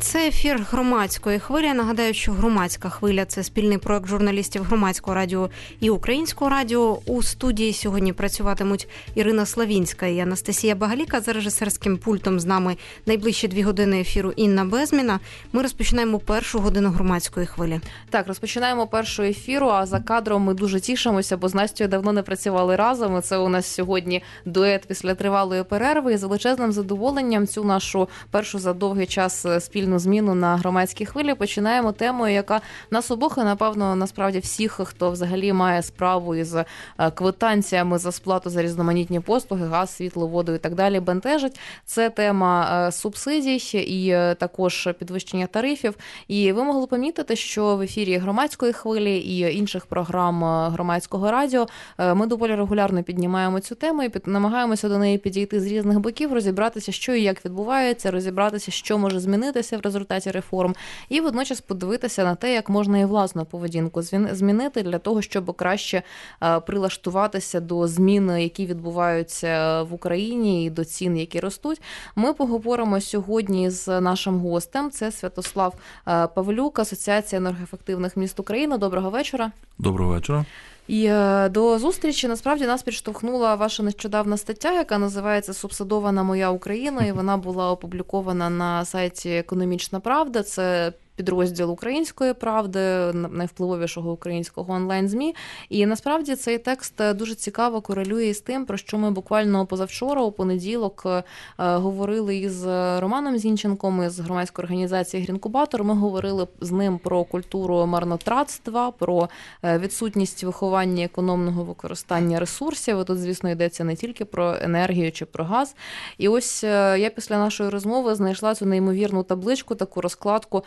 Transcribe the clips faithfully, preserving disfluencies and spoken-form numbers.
Це ефір громадської хвилі. Нагадаю, що громадська хвиля – це спільний проект журналістів Громадського радіо і Українського радіо. У студії сьогодні працюватимуть Ірина Славінська і Анастасія Багаліка. За режисерським пультом з нами найближчі дві години ефіру Інна Безміна. Ми розпочинаємо першу годину громадської хвилі. Так, розпочинаємо першу ефіру, а за кадром ми дуже тішимося, бо з Настю давно не працювали разом. Це у нас сьогодні дует після тривалої перерви. І з величезним задоволенням цю нашу першу за довгий час спільну зміну на громадській хвилі починаємо темою, яка нас обох і, напевно, насправді всіх, хто взагалі має справу із квитанціями за сплату за різноманітні послуги, газ, світло, воду і так далі, бентежить. Це тема субсидій і також підвищення тарифів. І ви могли помітити, що в ефірі громадської хвилі і інших програм Громадського радіо ми доволі регулярно піднімаємо цю тему і намагаємося до неї підійти з різних боків, розібратися, що і як відбувається, розібратися, що може змінитися в результаті реформ, і водночас подивитися на те, як можна і власну поведінку змінити для того, щоб краще прилаштуватися до змін, які відбуваються в Україні, і до цін, які ростуть. Ми поговоримо сьогодні з нашим гостем. Це Святослав Павлюк, Асоціація енергоефективних міст України. Доброго вечора. Доброго вечора. І до зустрічі, насправді, нас підштовхнула ваша нещодавна стаття, яка називається «Субсидована моя Україна», і вона була опублікована на сайті «Економічна правда». Це підрозділ «Української правди», найвпливовішого українського онлайн-ЗМІ. І насправді цей текст дуже цікаво корелює з тим, про що ми буквально позавчора, у понеділок, говорили із Романом Зінченком із громадської організації «Грінкубатор». Ми говорили з ним про культуру марнотратства, про відсутність виховання економного використання ресурсів. І тут, звісно, йдеться не тільки про енергію чи про газ. І ось я після нашої розмови знайшла цю неймовірну табличку, таку розкладку,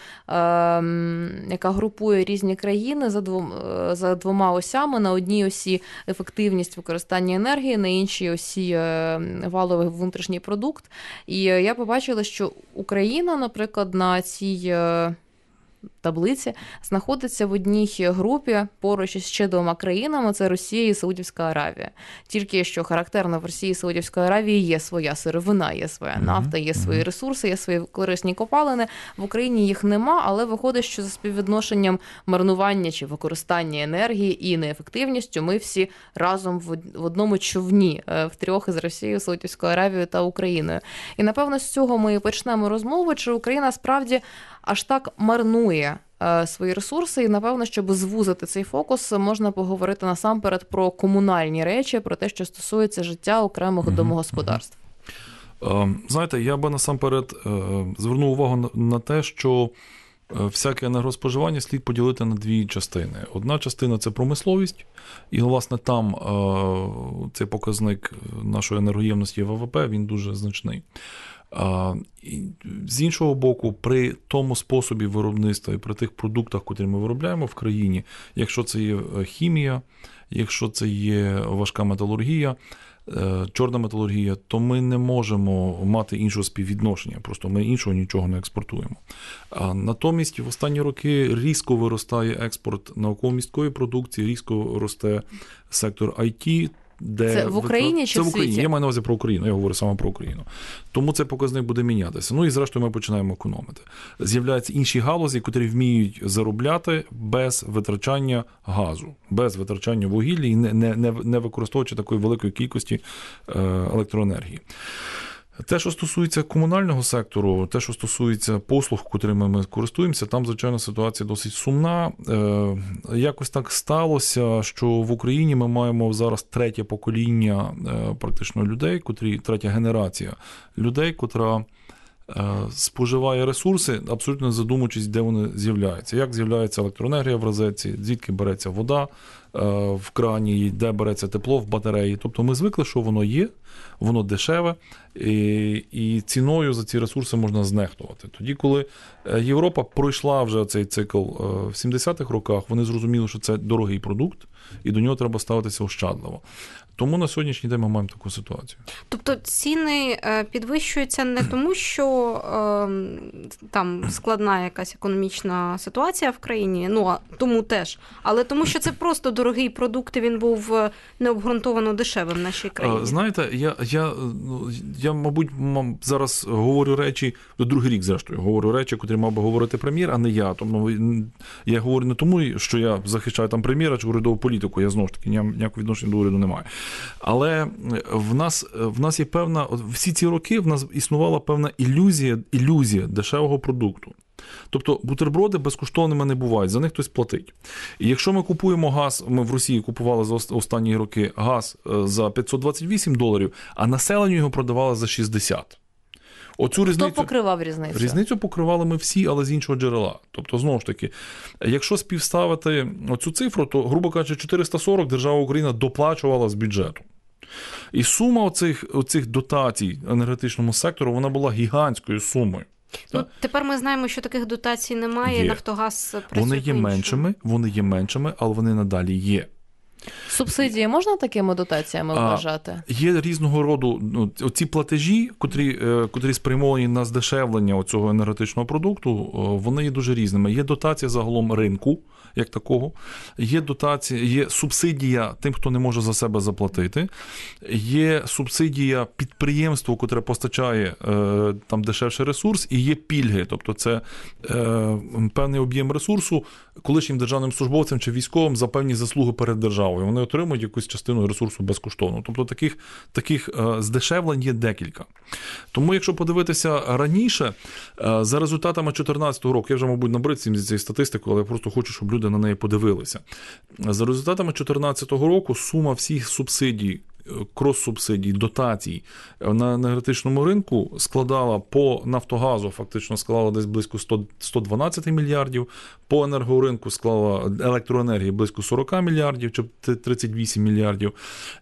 яка групує різні країни за двома, за двома осями. На одній осі ефективність використання енергії, на іншій осі валовий внутрішній продукт. І я побачила, що Україна, наприклад, на цій таблиці знаходиться в одній групі поруч із ще двома країнами – це Росія і Саудівська Аравія. Тільки що характерно, в Росії і Саудівської Аравії є своя сировина, є своя нафта, є свої ресурси, є свої корисні копалини. В Україні їх нема, але виходить, що за співвідношенням марнування чи використання енергії і неефективністю ми всі разом в одному човні, в трьох із Росією, Саудівською Аравією та Україною. І, напевно, з цього ми і почнемо розмову, чи Україна справді аж так марнує свої ресурси, і, напевно, щоб звузити цей фокус, можна поговорити насамперед про комунальні речі, про те, що стосується життя окремих mm-hmm. домогосподарств. Знаєте, я би насамперед звернув увагу на те, що всяке енергоспоживання слід поділити на дві частини. Одна частина – це промисловість, і, власне, там цей показник нашої енергоємності ВВП, він дуже значний. А, і, з іншого боку, при тому способі виробництва і при тих продуктах, котрі ми виробляємо в країні, якщо це є хімія, якщо це є важка металургія, чорна металургія, то ми не можемо мати іншого співвідношення, просто ми іншого нічого не експортуємо. А натомість в останні роки різко виростає експорт науково-місткої продукції, різко росте сектор ай ті. Де це в Україні чи це в в Україні? світі? Я маю на увазі про Україну, я говорю саме про Україну. Тому цей показник буде мінятися. Ну і зрештою ми починаємо економити. З'являються інші галузі, котрі вміють заробляти без витрачання газу, без витрачання вугілля і не, не, не використовуючи такої великої кількості електроенергії. Те, що стосується комунального сектору, те, що стосується послуг, котрими ми користуємося, там, звичайно, ситуація досить сумна. Якось так сталося, що в Україні ми маємо зараз третє покоління практично людей, котрі, третя генерація людей, котра споживає ресурси, абсолютно не задумуючись, де вони з'являються. Як з'являється електроенергія в розетці, звідки береться вода в крані, де береться тепло в батареї. Тобто ми звикли, що воно є, воно дешеве, і, і ціною за ці ресурси можна знехтувати. Тоді, коли Європа пройшла вже цей цикл в сімдесятих роках, вони зрозуміли, що це дорогий продукт, і до нього треба ставитися ощадливо. Тому на сьогоднішній день ми маємо таку ситуацію. Тобто ціни підвищуються не тому, що е, там складна якась економічна ситуація в країні, ну, а тому теж, але тому, що це просто дорогий продукт, він був необґрунтовано дешевим в нашій країні? Знаєте, я, я, я мабуть, зараз говорю речі, до другий рік, зрештою, говорю речі, котрі мав би говорити прем'єр, а не я. Тому я говорю не тому, що я захищаю там прем'єра чи урядову політику, я знову ж таки ніякого відношення до уряду не маю. Але в нас, в нас є певна, всі ці роки в нас існувала певна ілюзія, ілюзія дешевого продукту. Тобто бутерброди безкоштовними не бувають, за них хтось платить. І якщо ми купуємо газ, ми в Росії купували за останні роки газ за п'ятсот двадцять вісім доларів, а населенню його продавали за шістдесят. Оцю різницю, Хто покривав різницю? Різницю покривали ми всі, але з іншого джерела. Тобто, знову ж таки, якщо співставити оцю цифру, то, грубо кажучи, чотириста сорок держава Україна доплачувала з бюджету. І сума оцих, оцих дотацій енергетичному сектору, вона була гігантською сумою. Ну, тепер ми знаємо, що таких дотацій немає, є. Нафтогаз працює. Вони є меншими, вони є меншими, але вони надалі є. Субсидії можна такими дотаціями вважати? Є різного роду ну, ці платежі, котрі, котрі спрямовані на здешевлення цього енергетичного продукту, вони є дуже різними. Є дотація загалом ринку, як такого, є дотація, є субсидія тим, хто не може за себе заплатити, є субсидія підприємству, котре постачає е, там дешевший ресурс, і є пільги, тобто це е, певний об'єм ресурсу колишнім державним службовцям чи військовим за певні заслуги перед державою. Вони отримують якусь частину ресурсу безкоштовно. Тобто таких, таких е, здешевлень є декілька. Тому якщо подивитися раніше, е, за результатами дві тисячі чотирнадцятого року, я вже, мабуть, набрид цим цією статистикою, але я просто хочу, щоб люди на неї подивилися. За результатами дві тисячі чотирнадцятого року сума всіх субсидій, крос-субсидій, дотацій на енергетичному ринку складала по Нафтогазу, фактично склала десь близько сто дванадцять мільярдів, по енергоринку склала електроенергії близько сорок мільярдів, чи тридцять вісім мільярдів.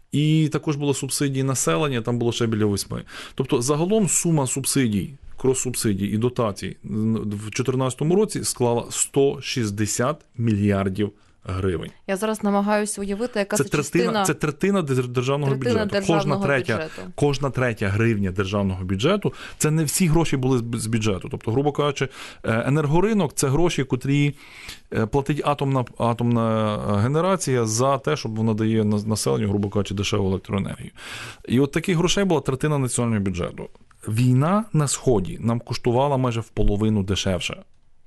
І також були субсидії населення, там було ще біля восьми. Тобто загалом сума субсидій, крос-субсидій і дотацій в дві тисячі чотирнадцятому році склала сто шістдесят мільярдів гривень. Я зараз намагаюся уявити, яка це, це третина, частина... Це третина державного третина бюджету. Державного кожна, третя, бюджету. кожна третя гривня державного бюджету, це не всі гроші були з бюджету. Тобто, грубо кажучи, енергоринок – це гроші, котрі платить атомна, атомна генерація за те, щоб вона дає населенню, грубо кажучи, дешеву електроенергію. І от таких грошей була третина національного бюджету. Війна на Сході нам коштувала майже в половину дешевше.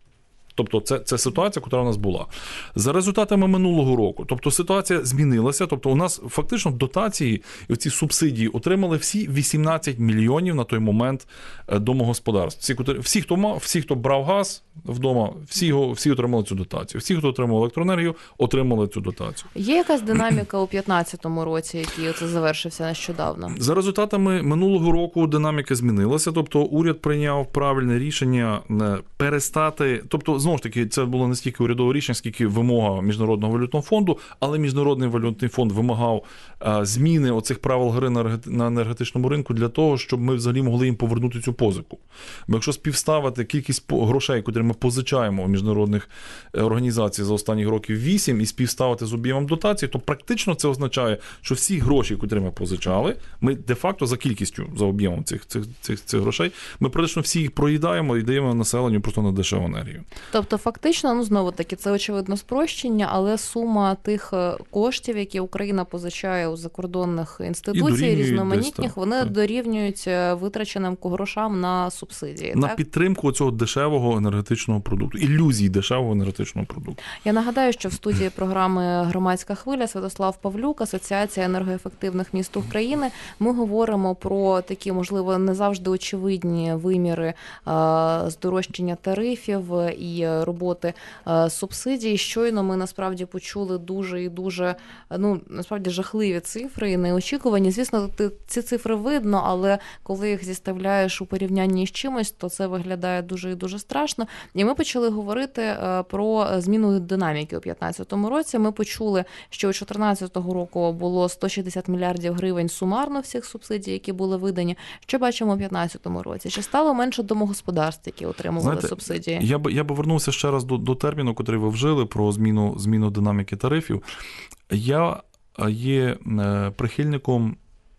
Тобто це, це ситуація, яка у нас була. За результатами минулого року, тобто ситуація змінилася, тобто у нас фактично дотації і ці субсидії отримали всі вісімнадцять мільйонів на той момент домогосподарств. Всі, всі, хто мав, всі, хто брав газ вдома, всі, його, всі отримали цю дотацію. Всі, хто отримав електроенергію, отримали цю дотацію. Є якась динаміка у п'ятнадцятому році, який оце завершився нещодавно? За результатами минулого року динаміка змінилася, тобто уряд прийняв правильне рішення перестати, тобто знову ж таки, це було не стільки урядове рішення, скільки вимога Міжнародного валютного фонду, але Міжнародний валютний фонд вимагав а, зміни оцих правил гри на, на енергетичному ринку для того, щоб ми взагалі могли їм повернути цю позику. Бо якщо співставити кількість грошей, які ми позичаємо у міжнародних організацій за останні років вісім, і співставити з об'ємом дотацій, то практично це означає, що всі гроші, які ми позичали, ми де-факто за кількістю, за об'ємом цих, цих, цих, цих грошей, ми практично всі їх проїдаємо і даємо населенню просто на дешеву енергію. Тобто, фактично, ну, знову-таки, це, очевидно, спрощення, але сума тих коштів, які Україна позичає у закордонних інституцій різноманітних, десь, вони так. дорівнюють витраченим грошам на субсидії. На так? підтримку цього дешевого енергетичного продукту, ілюзії дешевого енергетичного продукту. Я нагадаю, що в студії програми «Громадська хвиля» Святослав Павлюк, Асоціація енергоефективних міст України. Ми говоримо про такі, можливо, не завжди очевидні виміри здорожчання тарифів і роботи субсидій. Щойно ми насправді почули дуже і дуже, ну, насправді жахливі цифри і неочікувані. Звісно, ці цифри видно, але коли їх зіставляєш у порівнянні з чимось, то це виглядає дуже і дуже страшно. І ми почали говорити про зміну динаміки у п'ятнадцятому році. Ми почули, що у чотирнадцятого року було сто шістдесят мільярдів гривень сумарно всіх субсидій, які були видані. Що бачимо у п'ятнадцятому році? Чи стало менше домогосподарств, які отримували Знаєте, субсидії? Я би, я би вернувся ще раз до, до терміну, який ви вжили, про зміну, зміну динаміки тарифів. Я є прихильником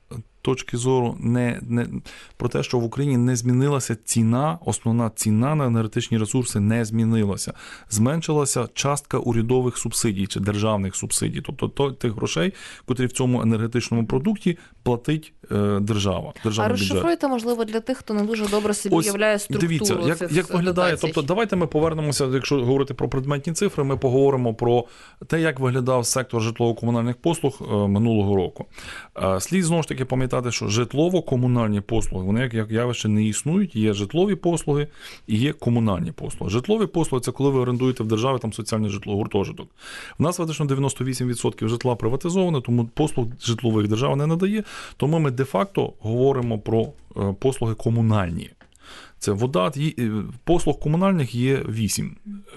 точки зору не, не, про те, що в Україні не змінилася ціна, основна ціна на енергетичні ресурси не змінилася. Зменшилася частка урядових субсидій чи державних субсидій, тобто то, тих грошей, котрі в цьому енергетичному продукті платить е, держава. А розшифруйте, можливо, для тих, хто не дуже добре собі Ось, уявляє структуру. Дивіться, як, цих як виглядає, дотацій. тобто давайте ми повернемося, якщо говорити про предметні цифри, ми поговоримо про те, як виглядав сектор житлово-комунальних послуг е, минулого року. Е, слід знову ж таки пам'ятати, що житлово-комунальні послуги, вони як, як явище не існують, є житлові послуги і є комунальні послуги. Житлові послуги – це коли ви орендуєте в державі там соціальне житло, гуртожиток. У нас фактично дев'яносто вісім відсотків житла приватизоване, тому послуг житлових держава не надає, тому ми де-факто говоримо про е, послуги комунальні. Це вода, послуг комунальних є вісім.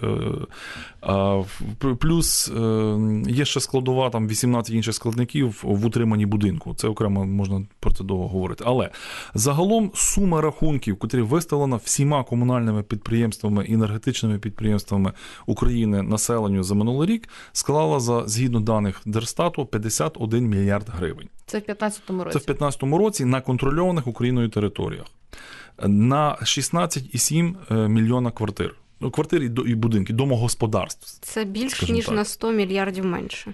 Плюс є ще складова, там вісімнадцять інших складників в утриманні будинку. Це окремо можна про це довго говорити. Але загалом сума рахунків, котрі виставлена всіма комунальними підприємствами, енергетичними підприємствами України населенню за минулий рік, склала, за, згідно даних Держстату, п'ятдесят один мільярд гривень. Це в п'ятнадцятому році? Це в п'ятнадцятому році на контрольованих Україною територіях. На шістнадцять цілих сім мільйона квартир. Квартир і будинки, домогосподарств. Це більш ніж так. На сто мільярдів менше.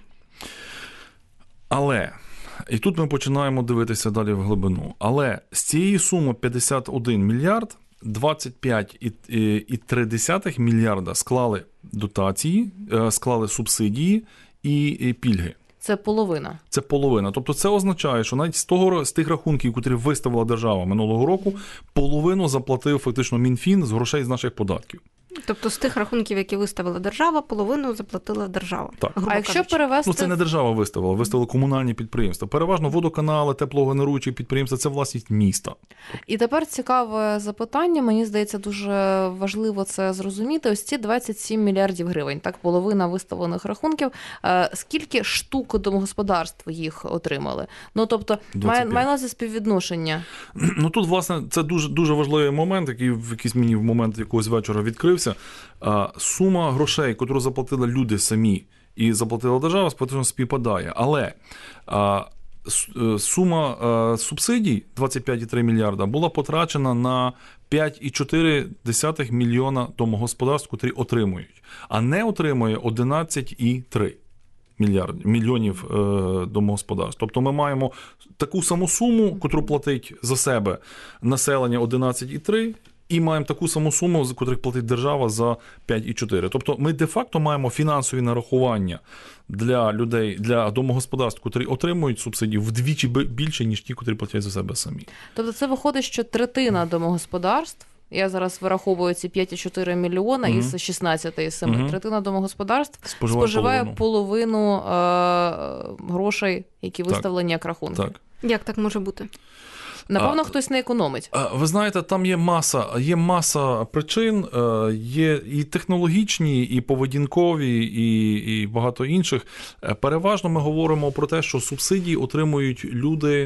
Але, і тут ми починаємо дивитися далі в глибину, але з цієї суми п'ятдесят один мільярд, двадцять п'ять цілих три десятих мільярда склали дотації, склали субсидії і пільги. Це половина. Це половина. Тобто це означає, що навіть з того, з тих рахунків, які виставила держава минулого року, половину заплатив фактично Мінфін з грошей з наших податків. Тобто з тих рахунків, які виставила держава, половину заплатила держава. Так. А якщо кажучи. перевести... Ну, це не держава виставила, виставили комунальні підприємства. Переважно водоканали, теплогенеруючі підприємства – це власність міста. І тепер цікаве запитання, мені здається, дуже важливо це зрозуміти. Ось ці двадцять сім мільярдів гривень, так, половина виставлених рахунків. Скільки штук домогосподарств їх отримали? Ну, тобто, має на увазі співвідношення. Ну, тут, власне, це дуже, дуже важливий момент, який в якийсь мені в момент якогось вечора відкрився. Сума грошей, яку заплатили люди самі і заплатила держава, фактично співпадає. Але сума субсидій двадцять п'ять цілих три мільярда була потрачена на п'ять цілих чотири десятих мільйона домогосподарств, котрі отримують, а не отримує одинадцять цілих три мільярдів мільйонів домогосподарств. Тобто ми маємо таку саму суму, котру платить за себе населення одинадцять цілих три, і маємо таку саму суму, за котрих платить держава за п'ять цілих чотири. Тобто ми де-факто маємо фінансові нарахування для людей, для домогосподарств, котрі отримують субсидії, вдвічі більше, ніж ті, котрі платять за себе самі. Тобто це виходить, що третина домогосподарств, я зараз вираховую ці п'ять цілих чотири мільйона угу. із шістнадцять цілих сім, угу. третина домогосподарств споживає, споживає половину, половину е- грошей, які виставлені так. як рахунки. Так. Як так може бути? Напевно, а, хтось не економить. А, ви знаєте, там є маса, є маса причин, є і технологічні, і поведінкові, і, і багато інших. Переважно ми говоримо про те, що субсидії отримують люди,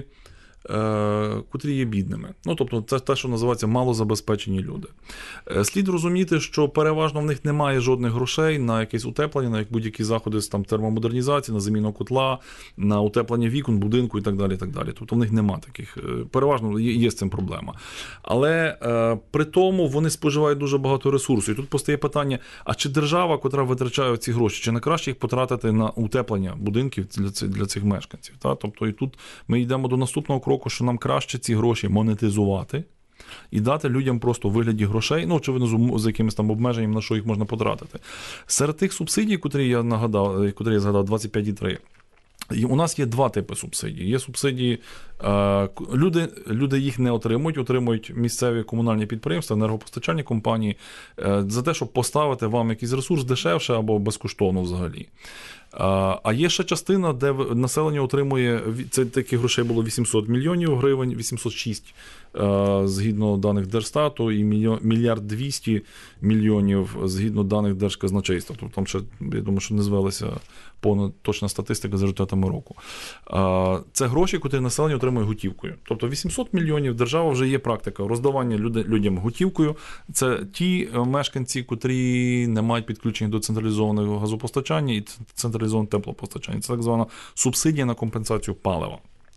котрі є бідними. Ну, тобто, це те, що називається малозабезпечені люди. Слід розуміти, що переважно в них немає жодних грошей на якесь утеплення, на будь-які заходи з там, термомодернізації, на заміну котла, на утеплення вікон, будинку і так далі. І так далі. Тобто в них немає таких. Переважно є, є з цим проблема. Але е, при тому вони споживають дуже багато ресурсів. І тут постає питання, а чи держава, котра витрачає ці гроші, чи не краще їх потратити на утеплення будинків для цих, для цих мешканців? Та? Тобто і тут ми йдемо до наступного кроку, що нам краще ці гроші монетизувати і дати людям просто у вигляді грошей, ну, очевидно, з якимось там обмеженням, на що їх можна потратити. Серед тих субсидій, котрі я нагадав, котрі я згадав, двадцять п'ять цілих три, у нас є два типи субсидій. Є субсидії, люди, люди їх не отримують, отримують місцеві комунальні підприємства, енергопостачальні компанії за те, щоб поставити вам якийсь ресурс дешевше або безкоштовно взагалі. А є ще частина, де населення отримує, це таких грошей було вісімсот мільйонів гривень, вісімсот шість згідно даних Держстату, і мільярд двісті мільйонів згідно даних Держказначейства. Тобто там ще, я думаю, що не звелася повна точна статистика за результатами року. Це гроші, які населення отримує готівкою. Тобто вісімсот мільйонів, держава вже є практика роздавання людям готівкою. Це ті мешканці, котрі не мають підключення до централізованого газопостачання і централізованого теплопостачання. Це так звана субсидія на компенсацію палива.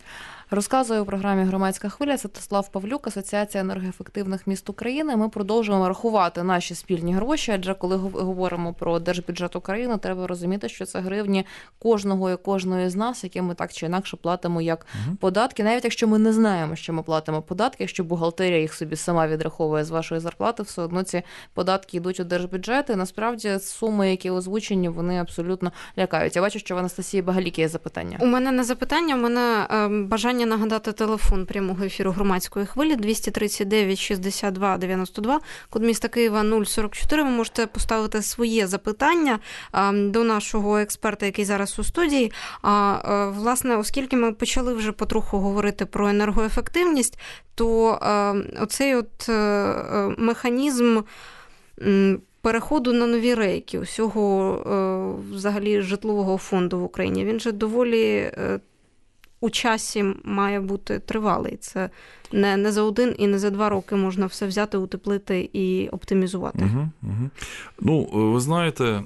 Розказує у програмі «Громадська хвиля» Святослав Павлюк, Асоціація енергоефективних міст України. Ми продовжуємо рахувати наші спільні гроші, адже коли говоримо про держбюджет України, треба розуміти, що це гривні кожного і кожної з нас, які ми так чи інакше платимо як угу. податки. Навіть якщо ми не знаємо, що ми платимо податки, якщо бухгалтерія їх собі сама відраховує з вашої зарплати, все одно ці податки йдуть у держбюджет. І насправді суми, які озвучені, вони абсолютно лякають. Я бачу, що в Анастасії Багаліки є запитання. У мене не запитання, у мене е, бажання нагадати телефон прямого ефіру «Громадської хвилі» двісті тридцять дев'ять шістдесят два дев'яносто два, код міста Києва нуль сорок чотири. Ви можете поставити своє запитання е, до нашого експерта, який зараз у студії. А е, власне, оскільки ми почали вже потроху говорити про енергоефективність, то е, оцей от е, механізм м, переходу на нові рейки усього е, взагалі житлового фонду в Україні, він же доволі е, у часі має бути тривалий. Це не, не за один і не за два роки можна все взяти, утеплити і оптимізувати. Угу, угу. Ну, ви знаєте,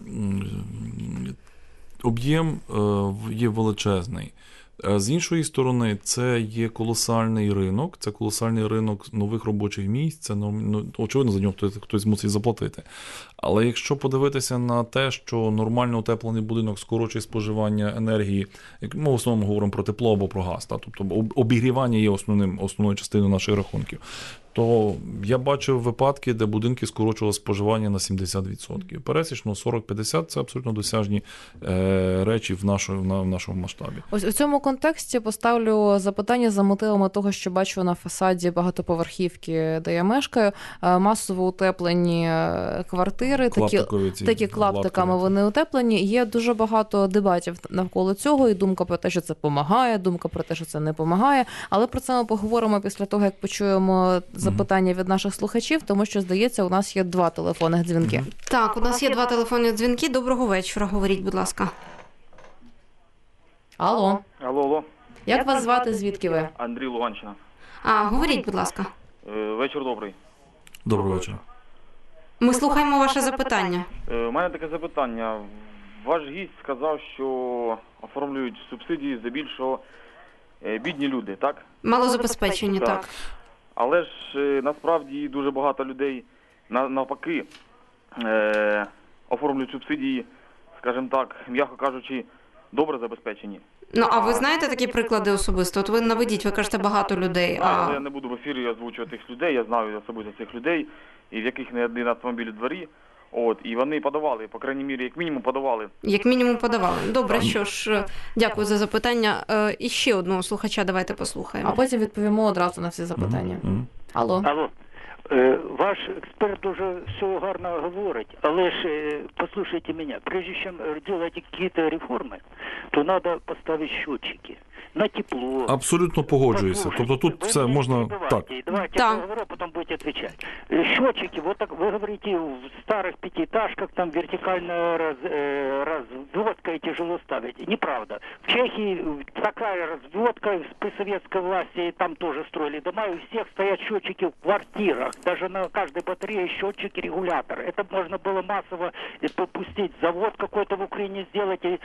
об'єм є величезний. З іншої сторони, це є колосальний ринок, це колосальний ринок нових робочих місць, це, ну, очевидно, за нього хтось, хтось мусить заплатити. Але якщо подивитися на те, що нормально утеплений будинок скорочує споживання енергії, ми в основному говоримо про тепло або про газ, та, тобто обігрівання є основним, основною частиною наших рахунків, то я бачив випадки, де будинки скорочували споживання на сімдесят відсотків. Пересічно сорок-п'ятдесят – це абсолютно досяжні е, речі в нашому, на, в нашому масштабі. Ось у цьому контексті поставлю запитання за мотивами того, що бачу на фасаді багатоповерхівки, де я мешкаю, масово утеплені квартири, такі, такі клаптиками вони утеплені. Є дуже багато дебатів навколо цього, і думка про те, що це допомагає, думка про те, що це не допомагає. Але про це ми поговоримо після того, як почуємо запитання від наших слухачів, тому що, здається, у нас є два телефонних дзвінки. Так, у нас є два телефонні дзвінки. Доброго вечора, говоріть, будь ласка. Алло. Алло, алло. Як, Як вас звати, звідки ви? Андрій, Луганщина. А, говоріть, будь ласка. Вечір добрий. Доброго вечора. Ми слухаємо ваше запитання. У мене таке запитання. Ваш гість сказав, що оформлюють субсидії здебільшого бідні люди, так? Малозабезпечені, так. так. Але ж насправді дуже багато людей навпаки е, оформлюють субсидії, скажімо так, м'яко кажучи, добре забезпечені. Ну, а ви знаєте такі приклади особисто? От ви наведіть, ви кажете, багато людей. А... Я не буду в ефірі озвучувати цих людей, я знаю особисто цих людей, і в яких не один автомобіль у дворі. От, і вони подавали, по крайній мірі, як мінімум подавали. Як мінімум подавали. Добре, що ж, дякую за запитання. І ще одного слухача давайте послухаємо. А потім відповімо одразу на всі запитання. Mm-hmm. Алло. Алло. Ваш експерт дуже все гарно говорить, але ж послушайте меня, прежде чем делать какие-то реформы, то надо поставить счетчики на тепло. Абсолютно погоджуюся. Тобто тут все можна так. Давайте я поговорю, потом будете отвечать. Счетчики, вот так вы говорите, в старых пятиэтажках там вертикальная раз, э, разводка и тяжело ставить. Неправда. В Чехии такая разводка при советской власти, там тоже строили дома, и у всех стоят счетчики в квартирах. Даже на каждой батарее счетчик и регулятор. Это можно было массово попустить. Завод какой-то в Украине сделать и,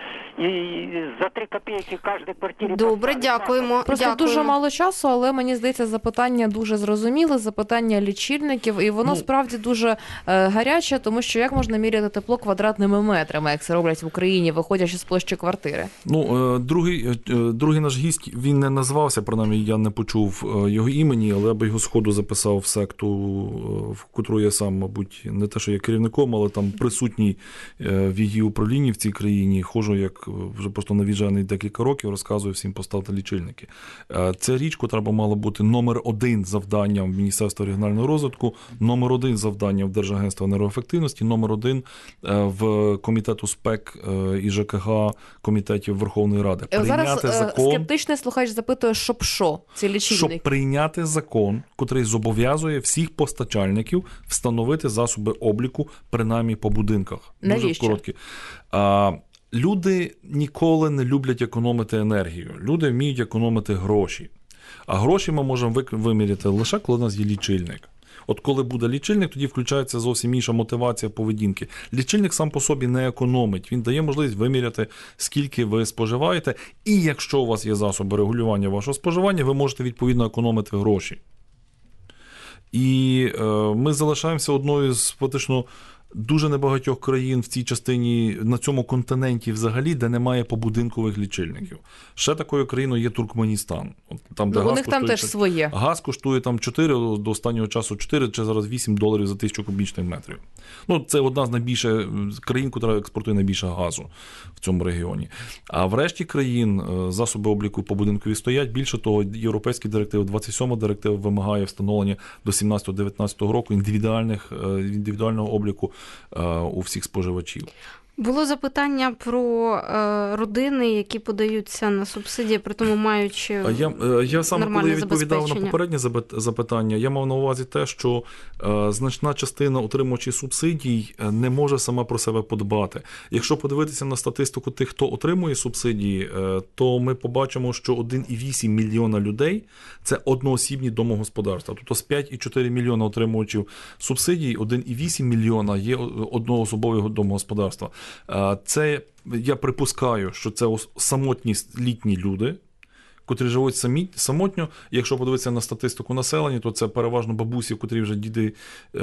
и за три копейки в каждой квартире. Добре, дякуємо. Просто дякуємо. Дуже мало часу, але мені здається, запитання дуже зрозуміле, запитання лічильників, і воно ну, справді дуже е, гаряче, тому що як можна міряти тепло квадратними метрами, як це роблять в Україні, виходячи з площі квартири? Ну, е, другий, е, другий наш гість, він не назвався, принаймні я не почув його імені, але я би його сходу записав в секту, в котру я сам, мабуть, не те, що є керівником, але там присутній в її управлінні в цій країні, ходжу, як вже просто навіжений декілька років, розказую всім поставити лічильники. Ця річ, котра б мала бути номер один завданням в Міністерства регіонального розвитку, номер один завданням в Держагентства енергоефективності, номер один в Комітету СПЕК і ЖКГ комітетів Верховної Ради. Зараз закон, скептичний слухач запитує, щоб що ці лічильники? Щоб прийняти закон, котрий зобов'язує всіх постачальників встановити засоби обліку, принаймні по будинках. Навіщо? Дуже короткі. А, люди ніколи не люблять економити енергію. Люди вміють економити гроші. А гроші ми можемо виміряти лише, коли у нас є лічильник. От коли буде лічильник, тоді включається зовсім інша мотивація поведінки. Лічильник сам по собі не економить, він дає можливість виміряти, скільки ви споживаєте, і якщо у вас є засоби регулювання вашого споживання, ви можете відповідно економити гроші. І е, ми залишаємося одною з фактично дуже небагатьох країн в цій частині, на цьому континенті взагалі, де немає побудинкових лічильників. Ще такою країною є Туркменістан. Там, де ну, газ у них там теж своє. Газ коштує там чотири, до останнього часу чотири, чи зараз вісім доларів за тисячу кубічних метрів. Ну, це одна з найбільших країн, яка експортує найбільше газу в цьому регіоні. А в решті країн засоби обліку побудинкові стоять. Більше того, європейські директиви, двадцять сьома директива вимагає встановлення до сімнадцятого-дев'ятнадцятого року індивідуальних, індивідуального обліку у всіх споживачів. Було запитання про е, родини, які подаються на субсидії, при тому маючи я, я саме, коли відповідав на попереднє запитання, я мав на увазі те, що е, значна частина отримувачів субсидій не може сама про себе подбати. Якщо подивитися на статистику тих, хто отримує субсидії, е, то ми побачимо, що один цілих вісім мільйона людей – це одноосібні домогосподарства. Тобто з п'ять цілих чотири мільйона отримувачів субсидій, один цілих вісім мільйона є одноособові домогосподарства. Це, я припускаю, що це самотні літні люди, котрі живуть самі, самотньо. Якщо подивитися на статистику населення, то це переважно бабусі, котрі вже діди е,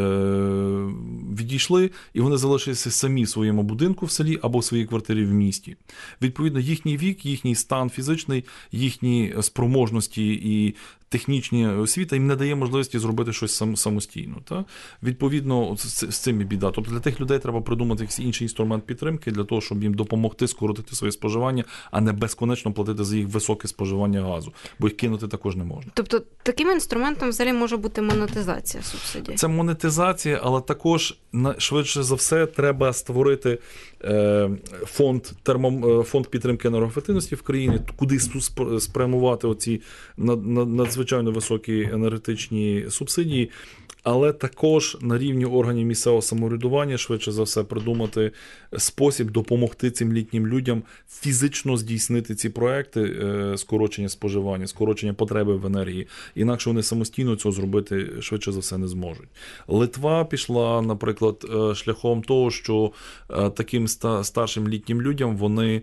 відійшли, і вони залишилися самі в своєму будинку в селі або в своїй квартирі в місті. Відповідно, їхній вік, їхній стан фізичний, їхні спроможності і технічні освіта їм не дає можливості зробити щось сам, самостійно. Та? Відповідно, з, з цим і біда. Тобто для тих людей треба придумати якийсь інший інструмент підтримки для того, щоб їм допомогти скоротити своє споживання, а не безконечно платити за їх високе споживання газу, бо їх кинути також не можна. Тобто таким інструментом взагалі може бути монетизація субсидій? Це монетизація, але також швидше за все треба створити е, фонд, термо, фонд підтримки енергоефективності в країні, куди спрямувати оці надзвичайно звичайно високі енергетичні субсидії, але також на рівні органів місцевого самоврядування швидше за все придумати спосіб допомогти цим літнім людям фізично здійснити ці проекти скорочення споживання, скорочення потреби в енергії. Інакше вони самостійно цього зробити швидше за все не зможуть. Литва пішла, наприклад, шляхом того, що таким старшим літнім людям вони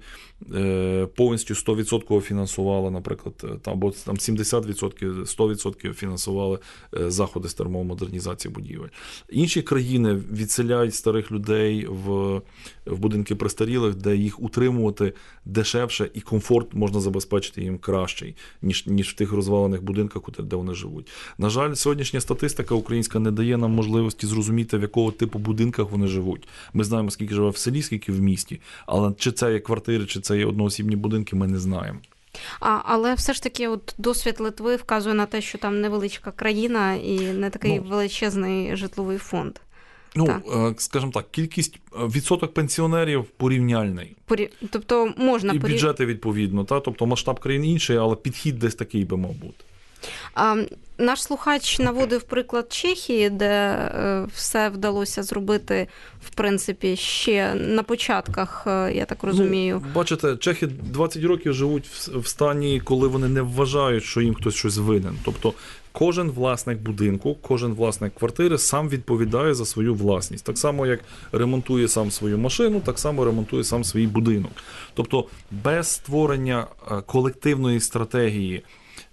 повністю сто відсотків фінансували, наприклад, або там сімдесят відсотків, сто відсотків фінансували заходи з термомодернізації будівель. Інші країни відселяють старих людей в, в будинки престарілих, де їх утримувати дешевше і комфорт можна забезпечити їм кращий, ніж, ніж в тих розвалених будинках, де вони живуть. На жаль, сьогоднішня статистика українська не дає нам можливості зрозуміти, в якого типу будинках вони живуть. Ми знаємо, скільки живе в селі, скільки в місті, але чи це є квартири, чи це є одноосібні будинки, ми не знаємо. А, але все ж таки от досвід Литви вказує на те, що там невеличка країна і не такий ну, величезний житловий фонд. Ну, так. Скажімо так, кількість, відсоток пенсіонерів порівняльний. Порі... Тобто можна... І бюджети відповідно, та? Тобто масштаб країн інший, але підхід десь такий би мав бути. А, наш слухач наводив приклад Чехії, де е, все вдалося зробити, в принципі, ще на початках, е, я так розумію. Ну, бачите, чехи двадцять років живуть в, в стані, коли вони не вважають, що їм хтось щось винен. Тобто кожен власник будинку, кожен власник квартири сам відповідає за свою власність. Так само, як ремонтує сам свою машину, так само ремонтує сам свій будинок. Тобто без створення колективної стратегії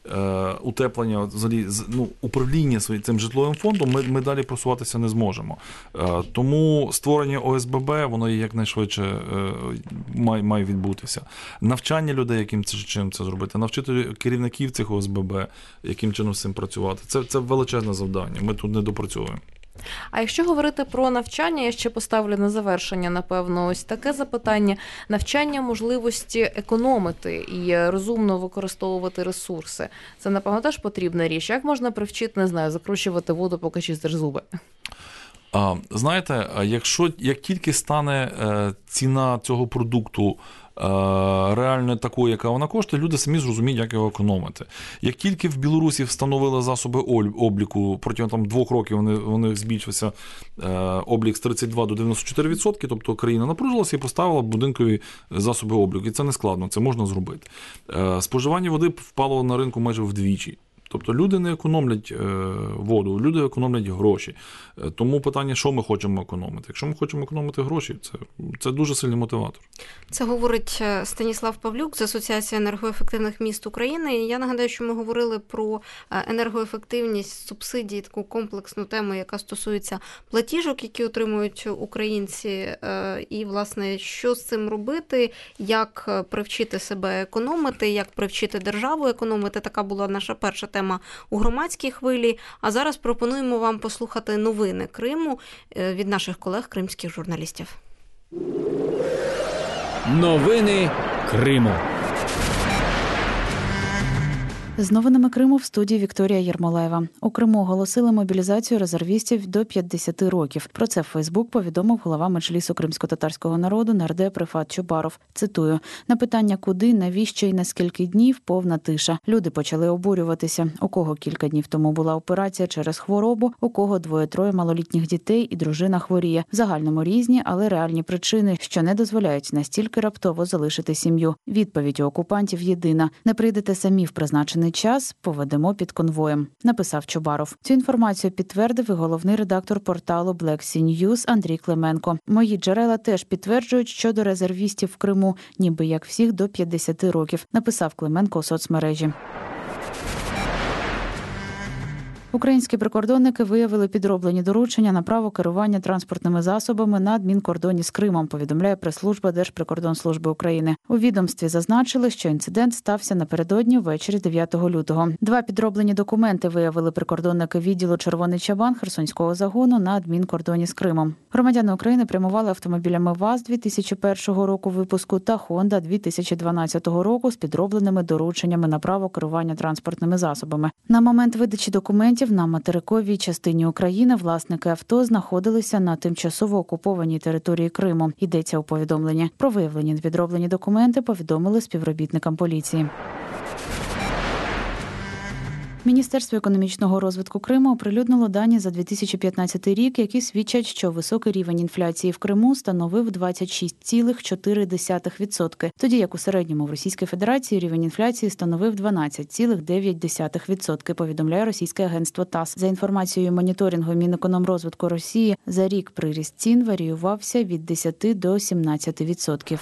утеплення, взагалі, ну, управління цим житловим фондом, ми, ми далі просуватися не зможемо. Тому створення О С Б Б, воно якнайшвидше має, має відбутися. Навчання людей, яким чином це зробити, навчити керівників цих О С Б Б, яким чином з цим працювати. Це, це величезне завдання, ми тут не допрацьовуємо. А якщо говорити про навчання, я ще поставлю на завершення, напевно, ось таке запитання. Навчання можливості економити і розумно використовувати ресурси. Це, напевно, теж потрібна річ. Як можна привчити, не знаю, закручувати воду, поки чистиш зуби? А, знаєте, якщо, як тільки стане е, ціна цього продукту реально такою, яка вона коштує, люди самі зрозуміють, як його економити. Як тільки в Білорусі встановили засоби обліку, протягом там, двох років вони, вони збільшився облік з тридцять два до дев'яносто чотири відсотки, тобто країна напружилася і поставила будинкові засоби обліку. І це не складно, це можна зробити. Споживання води впало на ринку майже вдвічі. Тобто люди не економлять воду, люди економлять гроші. Тому питання, що ми хочемо економити. Якщо ми хочемо економити гроші, це, це дуже сильний мотиватор. Це говорить Станіслав Павлюк з Асоціації енергоефективних міст України. І я нагадаю, що ми говорили про енергоефективність, субсидії, таку комплексну тему, яка стосується платіжок, які отримують українці, і, власне, що з цим робити, як привчити себе економити, як привчити державу економити. Така була наша перша тема у громадській хвилі. А зараз пропонуємо вам послухати новини Криму від наших колег кримських журналістів. Новини Криму. З новинами Криму в студії Вікторія Єрмолаєва. У Криму оголосили мобілізацію резервістів до п'ятдесят років. Про це в Фейсбук повідомив голова Меджлісу кримськотатарського народу нардеп Рифат Чубаров. Цитую: «На питання куди, навіщо і на скільки днів – повна тиша. Люди почали обурюватися. У кого кілька днів тому була операція через хворобу, у кого двоє-троє малолітніх дітей і дружина хворіє. В загальному різні, але реальні причини, що не дозволяють настільки раптово залишити сім'ю. Відповідь у окупантів єдина – не прийдете самі в призначений час, поведемо під конвоєм», – написав Чубаров. Цю інформацію підтвердив і головний редактор порталу Black Sea News Андрій Клименко. «Мої джерела теж підтверджують щодо резервістів в Криму, ніби як всіх до п'ятдесят років», – написав Клименко у соцмережі. Українські прикордонники виявили підроблені доручення на право керування транспортними засобами на адмінкордоні з Кримом, повідомляє прес-служба Держприкордонслужби України. У відомстві зазначили, що інцидент стався напередодні ввечері дев'ятого лютого. Два підроблені документи виявили прикордонники відділу «Червоний чабан» Херсонського загону на адмінкордоні з Кримом. Громадяни України прямували автомобілями ВАЗ дві тисячі першого року випуску та Honda дві тисячі дванадцятого року з підробленими дорученнями на право керування транспортними засобами. На момент видачі документів на материковій частині України власники авто знаходилися на тимчасово окупованій території Криму. Йдеться у повідомленні. Про виявлені підроблені документи повідомили співробітникам поліції. Міністерство економічного розвитку Криму оприлюднило дані за дві тисячі п'ятнадцятий рік, які свідчать, що високий рівень інфляції в Криму становив двадцять шість цілих чотири десятих відсотка, тоді як у середньому в Російській Федерації рівень інфляції становив дванадцять цілих дев'ять десятих відсотка, повідомляє російське агентство ТАСС. За інформацією моніторингу Мінекономрозвитку Росії, за рік приріст цін варіювався від десяти до сімнадцяти відсотків.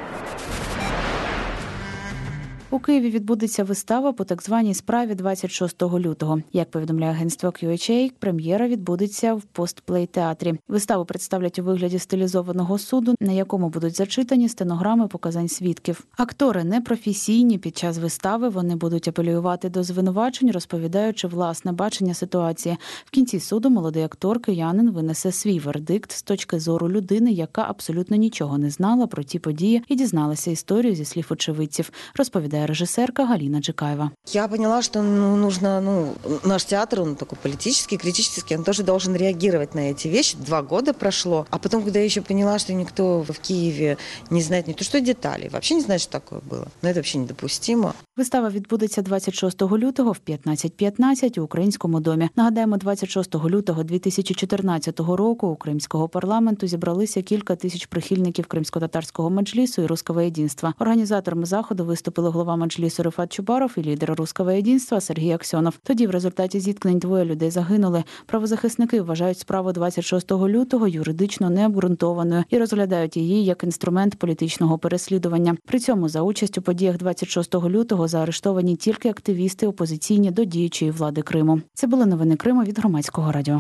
У Києві відбудеться вистава по так званій справі двадцять шостого лютого. Як повідомляє агентство кью ейч ей, прем'єра відбудеться в Постплей-театрі. Виставу представлять у вигляді стилізованого суду, на якому будуть зачитані стенограми показань свідків. Актори непрофесійні під час вистави, вони будуть апелювати до звинувачень, розповідаючи власне бачення ситуації. В кінці суду молодий актор киянин винесе свій вердикт з точки зору людини, яка абсолютно нічого не знала про ті події і дізналася історію зі слів очевидців, розповідає режиссерка Галина Джикаева. Я поняла, что ну, нужно, ну, наш театр, он такой политический, критический, он тоже должен реагировать на эти вещи. Два года прошло, а потом, когда я еще поняла, что никто в Киеве не знает не то что деталей, вообще не знает, что такое было. Но это вообще недопустимо. Вистава відбудеться двадцять шостого лютого в п'ятнадцять п'ятнадцять у Українському домі. Нагадаємо, двадцять шостого лютого дві тисячі чотирнадцятого року у Кримського парламенту зібралися кілька тисяч прихильників Кримськотатарського меджлісу і Руського єдинства. Організаторами заходу виступили голова Меджлісу Рифат Чубаров і лідер Руського єдинства Сергій Аксьонов. Тоді в результаті зіткнень двоє людей загинули. Правозахисники вважають справу двадцять шостого лютого юридично необґрунтованою і розглядають її як інструмент політичного переслідування. При цьому за участь у подіях двадцять шостого лютого заарештовані тільки активісти опозиційні до діючої влади Криму. Це були новини Криму від Громадського радіо.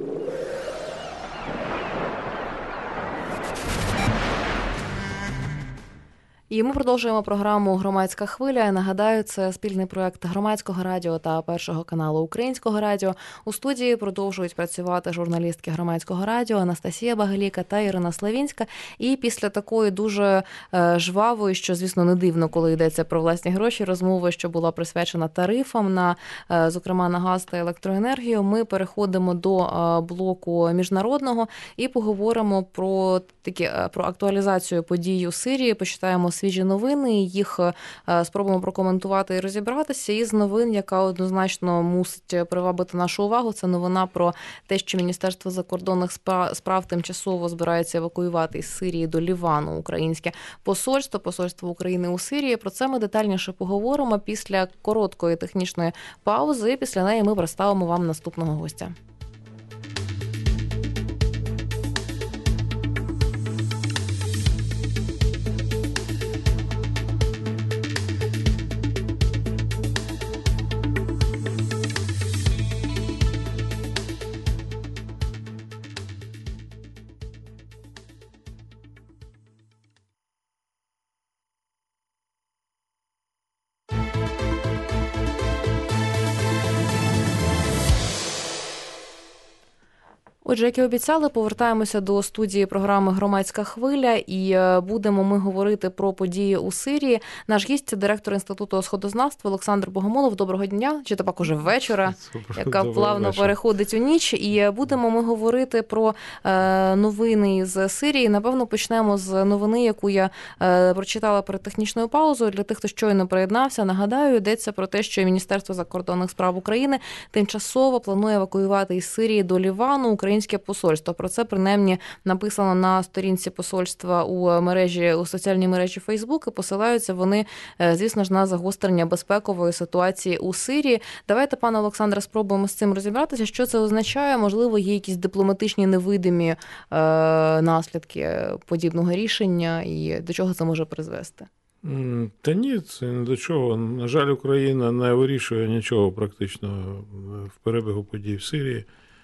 І ми продовжуємо програму «Громадська хвиля». Я нагадаю, це спільний проєкт Громадського радіо та Першого каналу Українського радіо. У студії продовжують працювати журналістки Громадського радіо Анастасія Багаліка та Ірина Славінська. І після такої дуже жвавої, що, звісно, не дивно, коли йдеться про власні гроші, розмови, що була присвячена тарифам, на, зокрема, на газ та електроенергію, ми переходимо до блоку міжнародного і поговоримо про такі, про актуалізацію подій у Сирії, почитаємо свіжі новини, їх спробуємо прокоментувати і розібратися. Із новин, яка однозначно мусить привабити нашу увагу, це новина про те, що Міністерство закордонних справ тимчасово збирається евакуювати із Сирії до Лівану українське посольство, посольство України у Сирії. Про це ми детальніше поговоримо після короткої технічної паузи. І після неї ми представимо вам наступного гостя. Отже, як і обіцяли, повертаємося до студії програми «Громадська хвиля» і будемо ми говорити про події у Сирії. Наш гість – це директор Інституту сходознавства Олександр Богомолов. Доброго дня, чи так уже вечора, яка плавно переходить у ніч. І будемо ми говорити про новини з Сирії. Напевно, почнемо з новини, яку я прочитала перед технічною паузою. Для тих, хто щойно приєднався, нагадаю, йдеться про те, що Міністерство закордонних справ України тимчасово планує евакуювати із Сирії до Лівану українське посольство. Про це, принаймні, написано на сторінці посольства у мережі, у соціальній мережі Facebook, і посилаються вони, звісно ж, на загострення безпекової ситуації у Сирії. Давайте, пане Олександре, спробуємо з цим розібратися. Що це означає? Можливо, є якісь дипломатичні невидимі е, наслідки подібного рішення, і до чого це може призвести? Та ні, це не до чого. На жаль, Україна не вирішує нічого практично в перебігу подій в Сирії.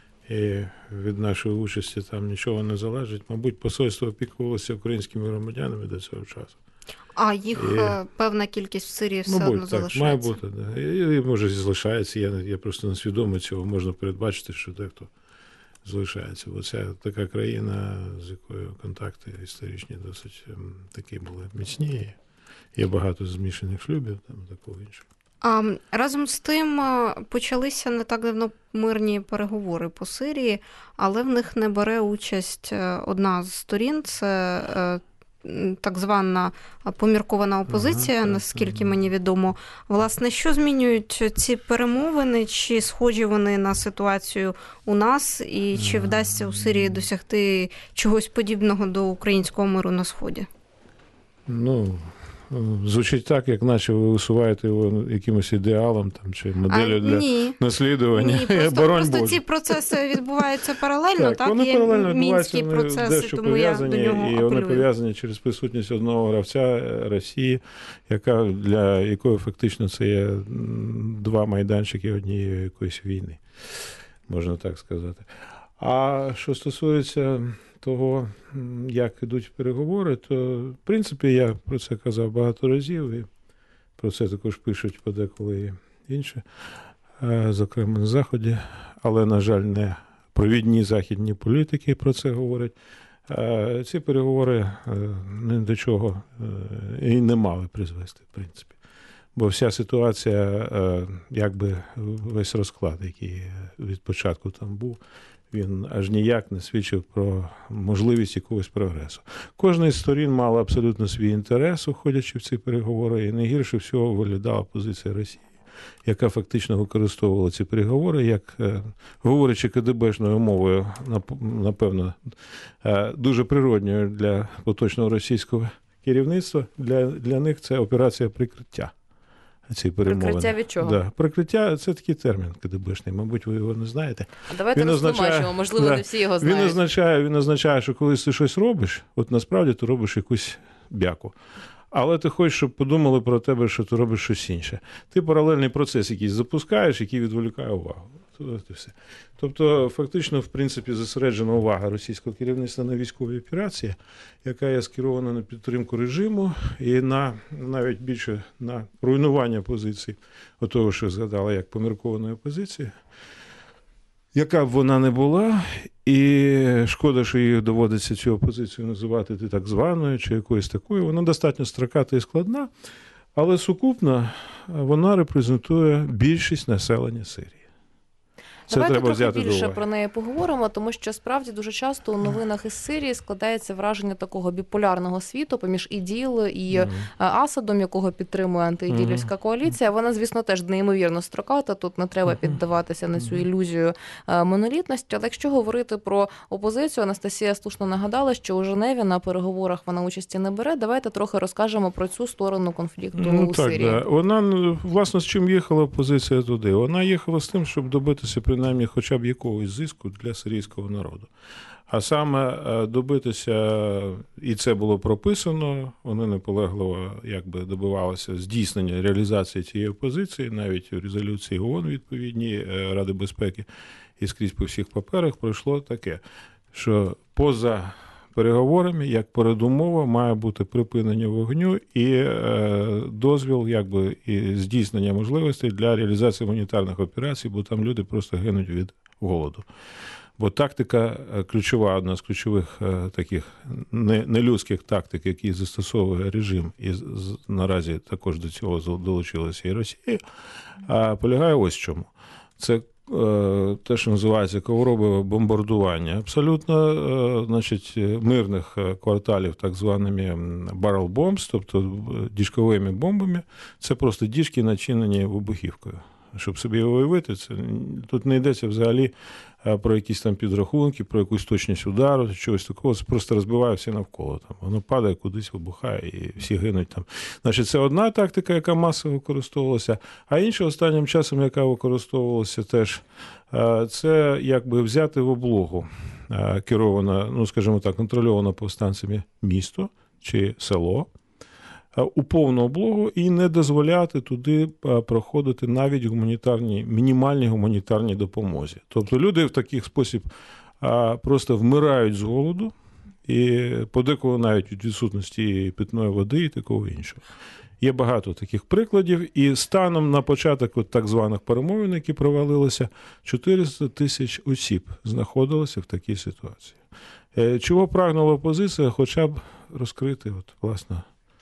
І від нашої участі там нічого не залежить. Мабуть, посольство опікувалося українськими громадянами до цього часу. А їх і, певна кількість в Сирії все мабуть, одно так, залишається? Має бути, да. І, і може залишається. Я, я просто не свідомий цього. Можна передбачити, що дехто залишається. Бо це така країна, з якою контакти історичні досить такі були міцні. Є багато змішаних шлюбів, там такого іншого. А разом з тим почалися не так давно мирні переговори по Сирії, але в них не бере участь одна з сторін, це так звана поміркована опозиція, ага, наскільки мені відомо. Власне, що змінюють ці перемовини, чи схожі вони на ситуацію у нас, і чи вдасться у Сирії досягти чогось подібного до українського миру на Сході? Ну... Звучить так, як наче ви висуваєте його якимось ідеалом там, чи моделлю для ні. наслідування. Ні, просто, просто ці процеси відбуваються паралельно, так? так? Вони Є паралельно мінські процеси, тому я до нього і апелюю. вони пов'язані через присутність одного гравця Росії, яка, для якої фактично це є два майданчики однієї якоїсь війни, можна так сказати. А що стосується того, як ідуть переговори, то, в принципі, я про це казав багато разів, і про це також пишуть подеколи і інші, зокрема на Заході, але, на жаль, не провідні західні політики про це говорять. Ці переговори ні до чого і не мали призвести, в принципі. Бо вся ситуація, якби весь розклад, який від початку там був, він аж ніяк не свідчив про можливість якогось прогресу. Кожна із сторін мала абсолютно свій інтерес, уходячи в ці переговори, і найгірше всього виглядала позиція Росії, яка фактично використовувала ці переговори, як, говорячи КДБшною мовою, напевно, дуже природньою для поточного російського керівництва, для, для них це операція прикриття. Ці перемовини. Прикриття від чого? Да. Прикриття – це такий термін КДБшний, мабуть, ви його не знаєте. А давайте розтлумачимо, можливо, да, не всі його знають. Він означає, він означає, що коли ти щось робиш, от насправді ти робиш якусь бяку. Але ти хочеш, щоб подумали про тебе, що ти робиш щось інше. Ти паралельний процес якийсь запускаєш, який відволікає увагу. Тобто, фактично, в принципі, зосереджена увага російського керівництва на військовій операції, яка є скерована на підтримку режиму і на, навіть більше на руйнування позицій, отого, що згадала, як поміркованої опозиції, яка б вона не була, і шкода, що її доводиться цю опозицію називати так званою чи якоюсь такою, вона достатньо строката і складна, але сукупно вона репрезентує більшість населення Сирії. Це Давайте треба трохи взяти до більше уваги. про неї поговоримо, тому що справді дуже часто у новинах із Сирії складається враження такого біполярного світу поміж ІДІЛ і mm. Асадом, якого підтримує антиіділівська коаліція. Вона, звісно, теж неймовірно строката, тут не треба піддаватися на цю ілюзію монолітності. Але якщо говорити про опозицію, Анастасія слушно нагадала, що у Женеві на переговорах вона участі не бере. Давайте трохи розкажемо про цю сторону конфлікту ну, у так, Сирії. Да. Вона, власне, з чим їхала опозиція туди? Вона їхала з тим, щоб добитися принаймні хоча б якогось зиску для сирійського народу. А саме добитися, і це було прописано, вони наполегливо якби добивалися здійснення реалізації цієї позиції, навіть у резолюції ООН відповідній Ради безпеки і скрізь по всіх паперах пройшло таке, що поза переговорами, як передумова, має бути припинення вогню і дозвіл, якби, і здійснення можливостей для реалізації гуманітарних операцій, бо там люди просто гинуть від голоду. Бо тактика ключова, одна з ключових таких нелюдських тактик, які застосовує режим, і наразі також до цього долучилася і Росія, полягає ось в чому. Це те, що називається коврове бомбардування абсолютно, значить, мирних кварталів так званими barrel bombs, тобто діжковими бомбами. Це просто діжки, начинені вибухівкою. Щоб собі уявити, це тут не йдеться взагалі про якісь там підрахунки, про якусь точність удару, чогось такого, це просто розбиває все навколо. Там. Воно падає кудись, вибухає, і всі гинуть там. Значить, це одна тактика, яка масово використовувалася, а інша останнім часом, яка використовувалася теж, це якби взяти в облогу кероване, ну, скажімо так, контрольоване повстанцями місто чи село, у повну облогу і не дозволяти туди проходити навіть гуманітарні, мінімальні гуманітарні допомозі. Тобто люди в такий спосіб просто вмирають з голоду і подеколи навіть від відсутності питної води і такого іншого. Є багато таких прикладів, і станом на початок от так званих перемовин, які провалилися, чотириста тисяч осіб знаходилося в такій ситуації. Чого прагнула опозиція? Хоча б розкрити, от, власне,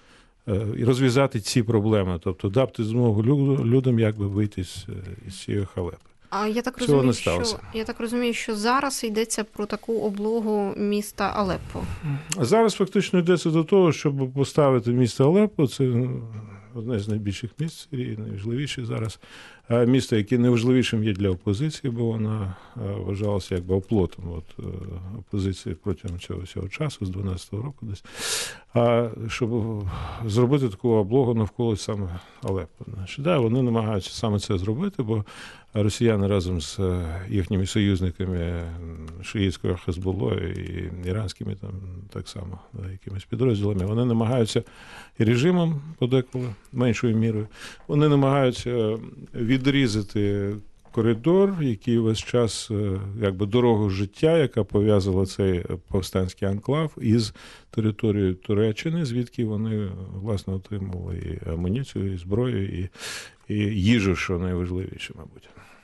і розв'язати ці проблеми, тобто дати змогу людям якби вийти з, з цієї халепи. А я так розумію, що я так розумію, що зараз йдеться про таку облогу міста Алеппо. Зараз фактично йдеться до того, щоб поставити місто Алеппо, це одне з найбільших місць і найважливіше зараз. Місто, яке найважливішим є для опозиції, бо вона вважалася якби оплотом от, опозиції протягом цього всього часу, з дванадцятого року десь. А щоб зробити таку облогу навколо саме Алеппо. Значить, да, вони намагаються саме це зробити, бо росіяни разом з їхніми союзниками шиїтською Хезболлою і іранськими там так само да, якимись підрозділами, вони намагаються і режимом подеколи, меншою мірою, вони намагаються відрізати коридор, який весь час, якби дорогу життя, яка пов'язала цей повстанський анклав із територією Туреччини, звідки вони, власне, отримали і амуніцію, і зброю, і, і їжу, що найважливіше, мабуть.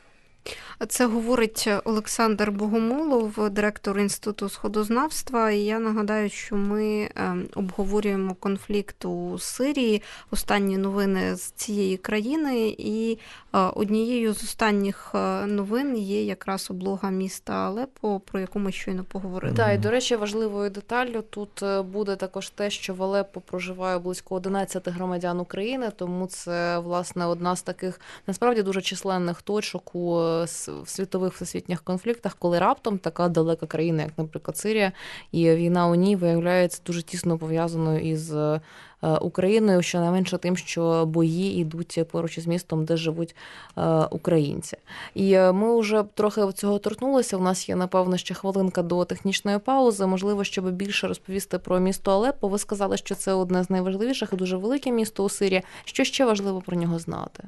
Це говорить Олександр Богомолов, директор Інституту сходознавства. І я нагадаю, що ми обговорюємо конфлікт у Сирії, останні новини з цієї країни. І однією з останніх новин є якраз облога міста Алеппо, про яку ми щойно поговорили. Так, і, до речі, важливою деталлю тут буде також те, що в Алеппо проживає близько одинадцять громадян України, тому це, власне, одна з таких, насправді, дуже численних точок у в світових всесвітніх конфліктах, коли раптом така далека країна, як, наприклад, Сирія, і війна у ній виявляється дуже тісно пов'язаною із Україною, щонайменше тим, що бої йдуть поруч із містом, де живуть українці. І ми вже трохи цього торкнулися. У нас є, напевно, ще хвилинка до технічної паузи. Можливо, щоб більше розповісти про місто Алеппо. Ви сказали, що це одне з найважливіших і дуже велике місто у Сирії. Що ще важливо про нього знати?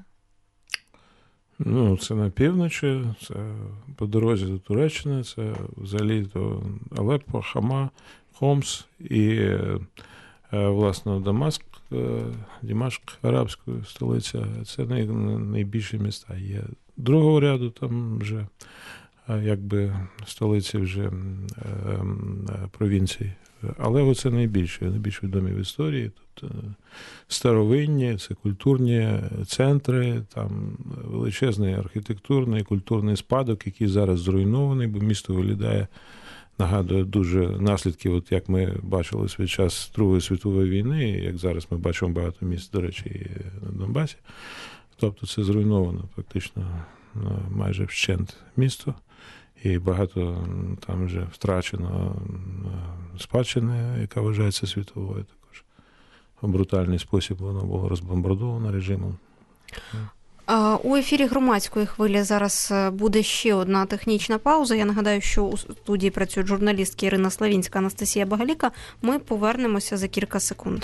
Ну, це на півночі, це по дорозі до Туреччини, це взагалі до Алеппо, Хама, Хомс і, власне, Дамаск, Димашк, арабська столиця. Це най, найбільші міста. Є другого ряду, там вже якби столиці вже провінції. Але оце найбільше, найбільш відомі в історії. Тут старовинні, це культурні центри, там величезний архітектурний, культурний спадок, який зараз зруйнований, бо місто виглядає, нагадує дуже наслідки, от як ми бачили свій час Другої світової війни, як зараз ми бачимо багато міст, до речі, і на Донбасі. Тобто це зруйновано фактично майже вщент місто. І багато там вже втрачено спадщини, яка вважається світовою також. В брутальний спосіб воно було розбомбардовано режимом. У ефірі громадської хвилі зараз буде ще одна технічна пауза. Я нагадаю, що у студії працюють журналістки Ірина Славінська, Анастасія Багаліка. Ми повернемося за кілька секунд.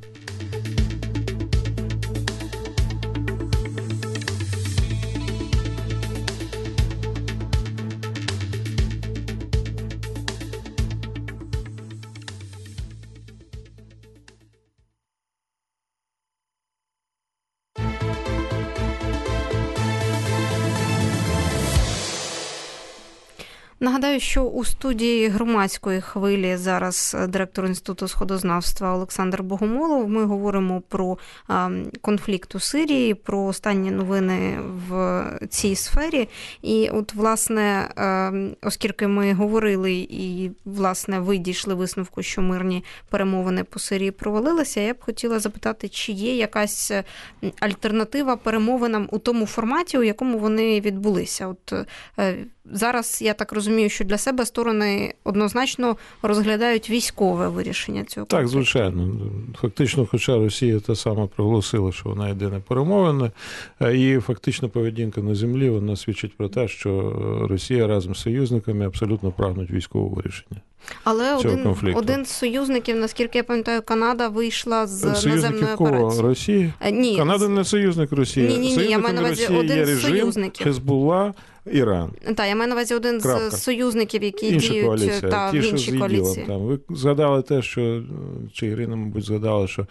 Нагадаю, що у студії громадської хвилі зараз директор Інституту сходознавства Олександр Богомолов. Ми говоримо про конфлікт у Сирії, про останні новини в цій сфері. І от, власне, оскільки ми говорили і, власне, ви дійшли висновку, що мирні перемовини по Сирії провалилися, я б хотіла запитати, чи є якась альтернатива перемовинам у тому форматі, у якому вони відбулися. От зараз, я так розумію, що для себе сторони однозначно розглядають військове вирішення цього конфлікту. Так, звичайно. Фактично, хоча Росія та сама проголосила, що вона йде на перемовини, і фактично поведінка на землі, вона свідчить про те, що Росія разом з союзниками абсолютно прагнуть військового вирішення. Але один, один з союзників, наскільки я пам'ятаю, Канада вийшла з наземної операції. Росії? Ні. Канада не союзник Росії. Ні, ні, ні, я маю на увазі один з союзників. Хезбулла, Іран. Так, я маю на увазі один Крапка. з союзників, які Інша діють коаліція, та, ті, в іншій коаліції. Там. Ви згадали те, що, чи Ірина, мабуть, згадала, що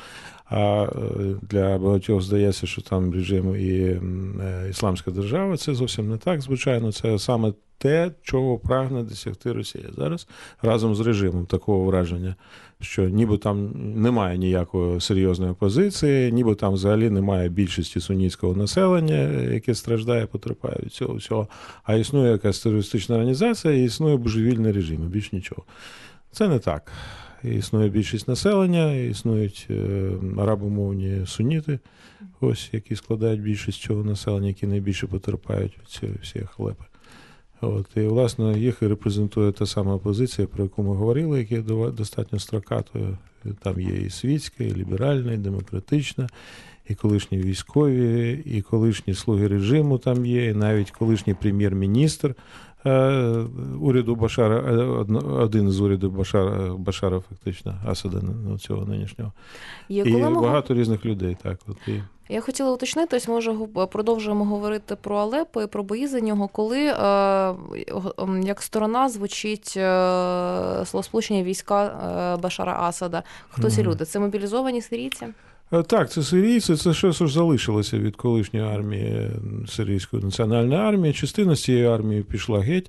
а для багатьох здається, що там режим і Ісламська держава, це зовсім не так, звичайно, це саме те, чого прагне досягти Росія зараз, разом з режимом, такого враження, що ніби там немає ніякої серйозної опозиції, ніби там взагалі немає більшості сунітського населення, яке страждає, потерпає від цього всього, а існує якась терористична організація і існує божевільний режим, і більш нічого. Це не так. Існує більшість населення, існують арабомовні суніти, ось, які складають більшість цього населення, які найбільше потерпають від цієї всієї халепи. От, і, власне, їх і репрезентує та сама опозиція, про яку ми говорили, яка є достатньо строкатою. Там є і світська, і ліберальна, і демократична, і колишні військові, і колишні слуги режиму там є, і навіть колишній прем'єр-міністр уряду Башара, один з урядів Башара, Башара фактично, Асада, цього нинішнього. Є, і багато ми... різних людей. Так, от, і... Я хотіла уточнити, ось, може, продовжуємо говорити про Алеппо і про бої за нього, коли як сторона звучить словосполучення війська Башара Асада. Хто ці люди? Це мобілізовані сирійці? Так, це сирійці, це щось ж залишилося від колишньої армії, Сирійської національної армії. Частина з цієї армії пішла геть,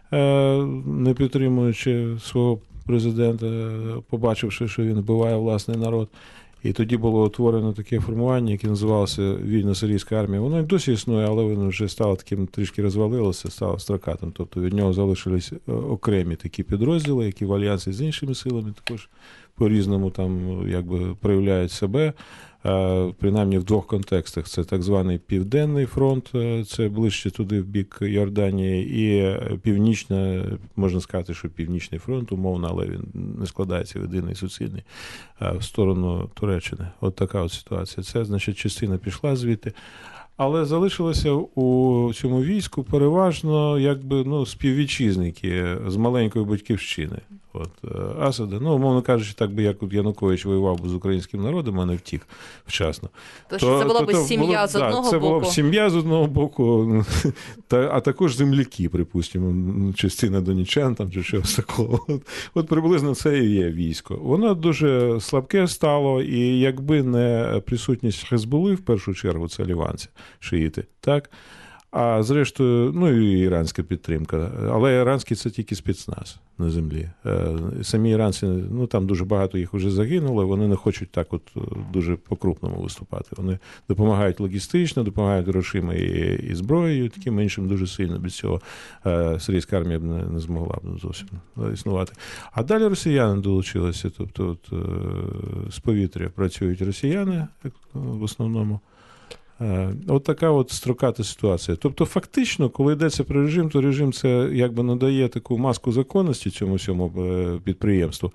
не підтримуючи свого президента, побачивши, що він вбиває власний народ. І тоді було утворено таке формування, яке називалося Вільно-Сирійська армія. Воно і досі існує, але воно вже стало таким, трішки розвалилося, стало строкатим. Тобто від нього залишились окремі такі підрозділи, які в альянсі з іншими силами також по-різному там якби проявляють себе. Принаймні в двох контекстах. Це так званий Південний фронт, це ближче туди в бік Йорданії, і північна, можна сказати, що Північний фронт, умовно, але він не складається в єдиний суцільний, в сторону Туреччини. От така от ситуація. Це, значить, частина пішла звідти. Але залишилося у цьому війську переважно якби, ну, співвітчизники з маленької батьківщини. От, Асада, ну, умовно кажучи, так би, як Янукович воював би з українським народом, а не втік вчасно. То, то це була б сім'я з одного боку. Це була б сім'я з одного боку, та, а також земляки, припустимо, частина донічан там, чи щось такого. От, от приблизно це і є військо. Воно дуже слабке стало, і якби не присутність Хезболи, в першу чергу, це ліванці, шиїти, так? А зрештою, ну і іранська підтримка. Але іранський – це тільки спецназ на землі. Самі іранці, ну там дуже багато їх вже загинуло, вони не хочуть так от дуже по-крупному виступати. Вони допомагають логістично, допомагають грошима і, і зброєю, таким іншим дуже сильно. Без цього сирійська армія б не, не змогла б зовсім існувати. А далі росіяни долучилися, тобто от, з повітря працюють росіяни в основному. От така от строката ситуація. Тобто фактично, коли йдеться про режим, то режим це якби надає таку маску законності цьому всьому підприємству.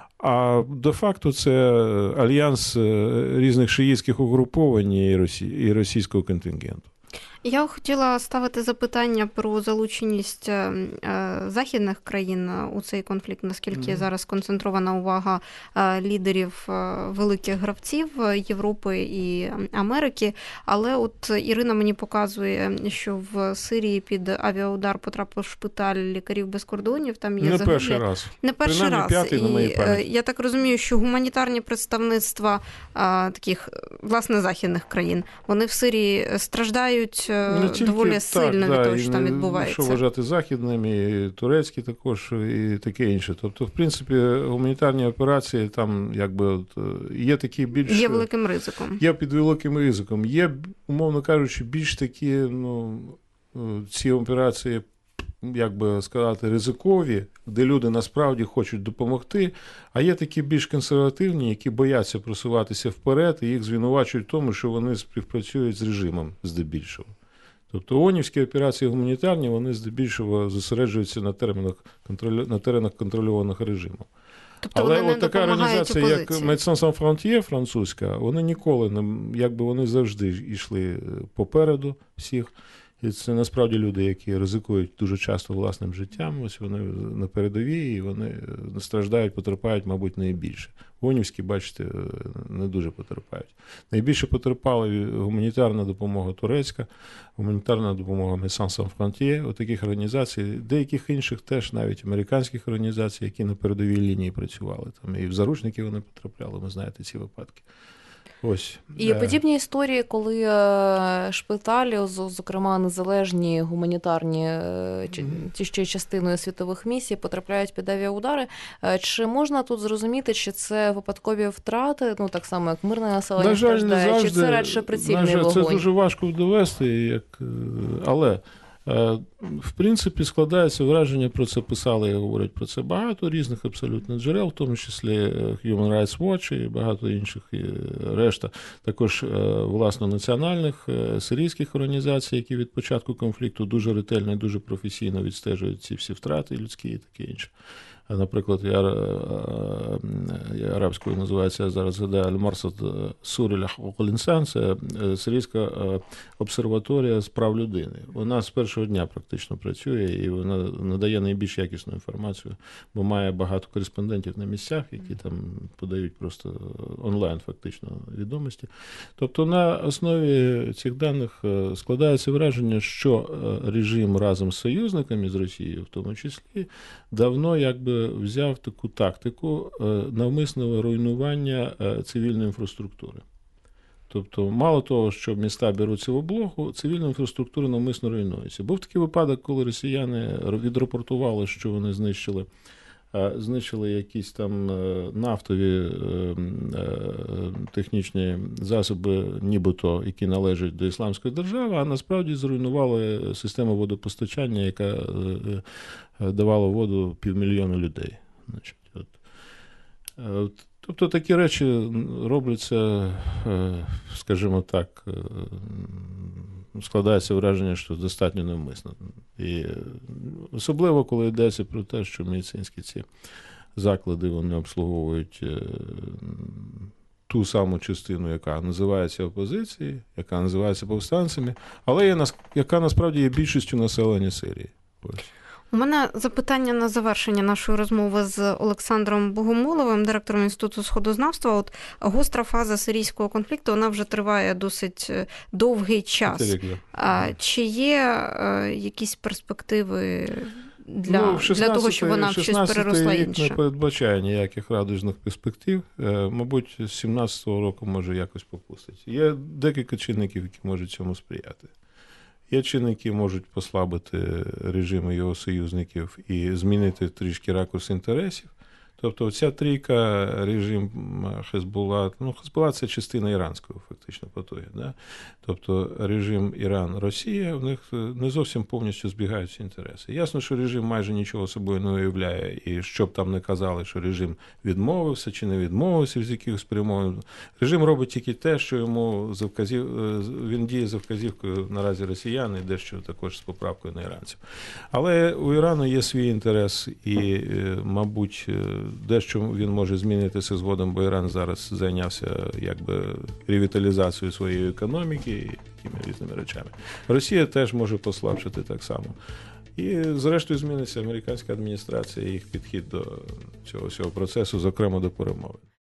А де-факто це альянс різних шиїтських угруповань і російського контингенту. Я хотіла ставити запитання про залученість західних країн у цей конфлікт, наскільки mm-hmm. зараз концентрована увага лідерів великих гравців Європи і Америки. Але от Ірина мені показує, що в Сирії під авіаудар потрапив шпиталь лікарів без кордонів. Там є не загиблі. перший раз. Не перший Принаймні, раз. П'ятий, на моїй пам'яті. Я так розумію, що гуманітарні представництва таких, власне, західних країн, вони в Сирії страждають тільки, доволі сильно так, від того, да, що там відбувається. Що вважати західними, і турецькі також, і таке інше. Тобто, в принципі, гуманітарні операції там якби от, є такі більш... Є великим ризиком. Є під великим ризиком. Є, умовно кажучи, більш такі, ну, ці операції, як би сказати, ризикові, де люди насправді хочуть допомогти, а є такі більш консервативні, які бояться просуватися вперед, і їх звинувачують в тому, що вони співпрацюють з режимом здебільшого. Тобто ООНівські операції гуманітарні, вони здебільшого зосереджуються на теренах, контролю... на теренах контрольованих режимом. Тобто але вони от така організація, як Médecins Sans Frontières французька, вони ніколи не, якби вони завжди йшли попереду всіх. І це насправді люди, які ризикують дуже часто власним життям, ось вони на передовій, і вони страждають, потерпають, мабуть, найбільше. ООНівські, бачите, не дуже потерпають. Найбільше потерпала гуманітарна допомога турецька, гуманітарна допомога Médecins Sans Frontières, от таких організацій, деяких інших теж, навіть американських організацій, які на передовій лінії працювали. Там і в заручники вони потрапляли, ви знаєте ці випадки. Ось. І да. Подібні історії, коли шпиталі, зокрема незалежні гуманітарні, mm-hmm. ті, що є частиною світових місій, потрапляють під авіаудари. Чи можна тут зрозуміти, чи це випадкові втрати, ну так само, як мирне населення на жаль, страждає, завжди, чи це радше прицільний на жаль, вогонь? Це дуже важко довести, як... але... В принципі, складається враження, про це писали і говорять про це багато різних абсолютно джерел, в тому числі Human Rights Watch і багато інших, і решта, також, власно, національних сирійських організацій, які від початку конфлікту дуже ретельно і дуже професійно відстежують ці всі втрати людські і таке інше. Наприклад, я, я арабською називається, зараз згадаю, Аль-Марсад Сурілях Околінсан, це Сирійська обсерваторія з прав людини. Вона з першого дня практично працює і вона надає найбільш якісну інформацію, бо має багато кореспондентів на місцях, які там подають просто онлайн фактично відомості. Тобто на основі цих даних складається враження, що режим разом з союзниками, з Росією в тому числі, давно якби взяв таку тактику навмисного руйнування цивільної інфраструктури. Тобто, мало того, що міста беруться в облогу, цивільна інфраструктура навмисно руйнується. Був такий випадок, коли росіяни відрапортували, що вони знищили, знищили якісь там нафтові технічні засоби, нібито, які належать до Ісламської держави, а насправді зруйнували систему водопостачання, яка давала воду півмільйону людей. Значить, от. Тобто такі речі робляться, скажімо так, складається враження, що достатньо навмисно. І особливо, коли йдеться про те, що медицинські ці заклади, вони обслуговують ту саму частину, яка називається опозицією, яка називається повстанцями, але яка насправді є більшістю населення Сирії. Ось. У мене запитання на завершення нашої розмови з Олександром Богомоловим, директором Інституту сходознавства. От гостра фаза сирійського конфлікту, вона вже триває досить довгий час. А чи є якісь перспективи для, ну, шістнадцятий, для того, щоб вона в щось переросла інше? Не передбачає ніяких радужних перспектив. Мабуть, з сімнадцятого року може якось попустить. Є декілька чинників, які можуть цьому сприяти. Є чинники, які можуть послабити режими його союзників і змінити трішки ракурс інтересів. Тобто ця трійка, режим Хезболла, ну Хезболла – це частина іранського фактично потоку. Да? Тобто режим Іран-Росія, в них не зовсім повністю збігаються інтереси. Ясно, що режим майже нічого собою не уявляє, і що б там не казали, що режим відмовився чи не відмовився з якихось перемовин. Режим робить тільки те, що йому за вказів... він діє за вказівкою наразі росіян і дещо також з поправкою на іранців. Але у Ірану є свій інтерес і, мабуть, дещо він може змінитися згодом, бо Іран зараз зайнявся якби ревіталізацією своєї економіки і такими різними речами. Росія теж може послабшити так само. І зрештою зміниться американська адміністрація і їх підхід до цього всього процесу, зокрема до перемовин.